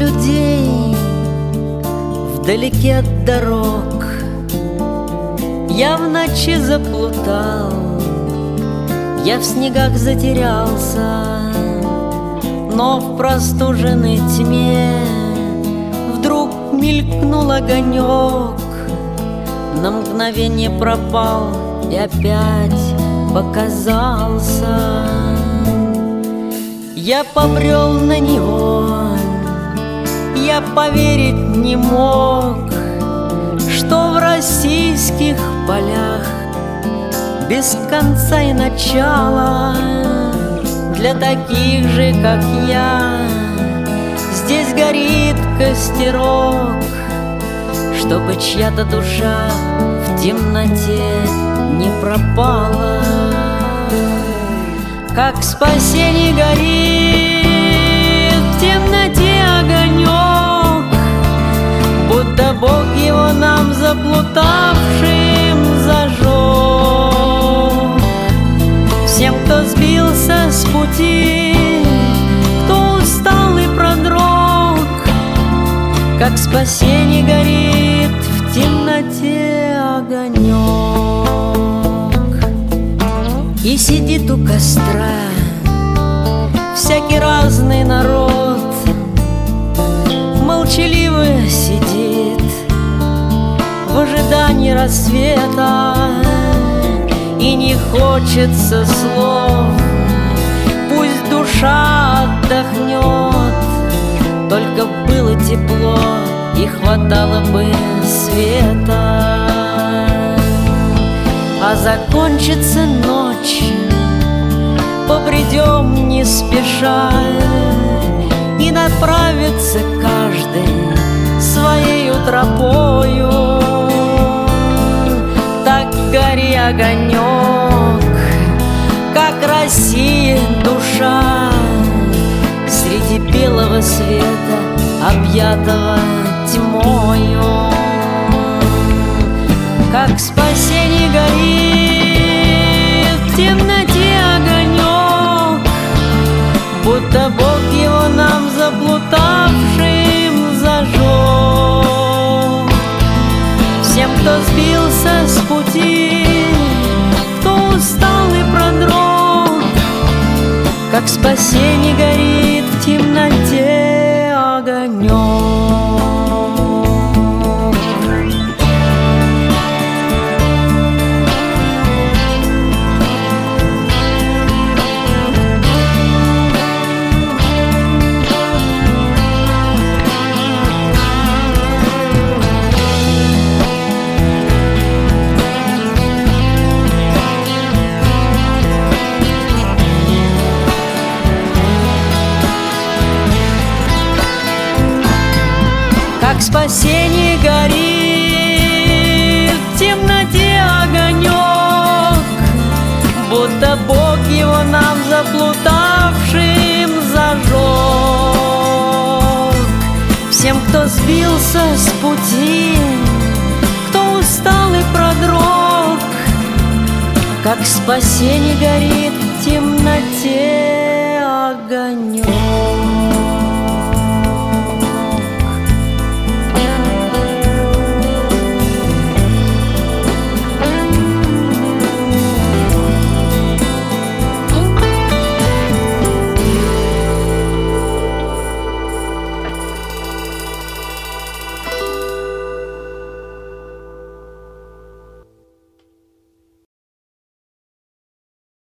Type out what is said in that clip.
людей вдалеке от дорог. Я в ночи заплутал, я в снегах затерялся, но в простуженной тьме вдруг мелькнул огонек, на мгновение пропал и опять показался. Я побрел на него, я поверить не мог, что в российских полях без конца и начала для таких же, как я, здесь горит костерок, чтобы чья-то душа в темноте не пропала. Как спасение горит в темноте огонек, будто Бог его нам заплутавшим зажег. Всем, кто сбился с пути, кто устал и продрог, как спасение горит в темноте огонек. И сидит у костра всякий разный народ, молчаливо сидит в ожидании рассвета, и не хочется слов, пусть душа отдохнет, только было тепло и хватало бы света. А закончится ночь, побредем не спеша, и направится каждый своею тропою. Так гори огонек, как Россия душа, среди белого света, объятого тьмою. Как спасение горит в темноте огонек, будто Бог его нам заплутавшим зажег. Всем, кто сбился с пути, кто устал и продрог, как спасение горит в темноте огонек. Как спасение горит в темноте огонек, будто Бог его нам заплутавшим зажег. Всем, кто сбился с пути, кто устал и продрог, как спасение горит